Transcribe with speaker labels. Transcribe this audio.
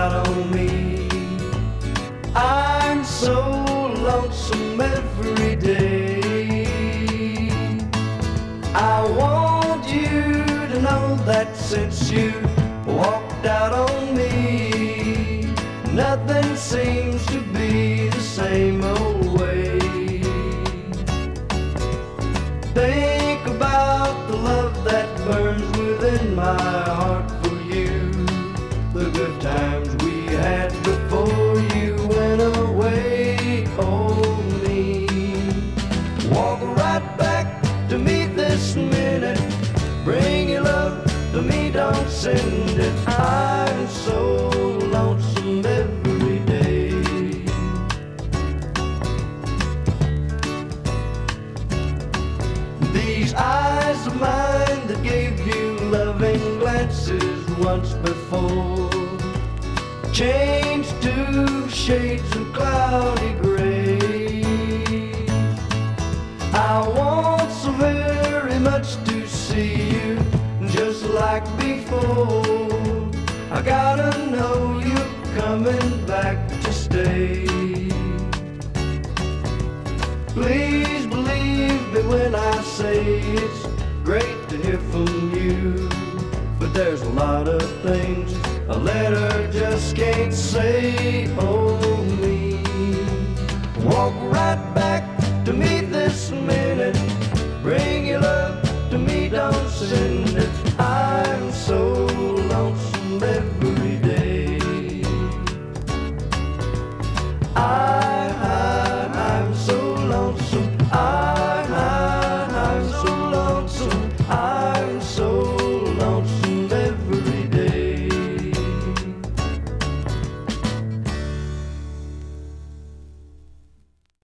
Speaker 1: out on me. I'm so lonesome every day. I want you to know that since you walked out on me, nothing seems to be the same old way. Think about the love that burns within my heart for you, the good times we had before you went away. Oh me, walk right back to me this minute. Bring your love to me, don't send it. I'm so lonesome every day. These eyes of mine that gave you loving glances once before changed to shades of cloudy gray. I want so very much to see you just like before. I gotta know you're coming back to stay. Please believe me when I say it's great to hear from you, but there's a lot of things a letter just can't say. Oh me, walk right back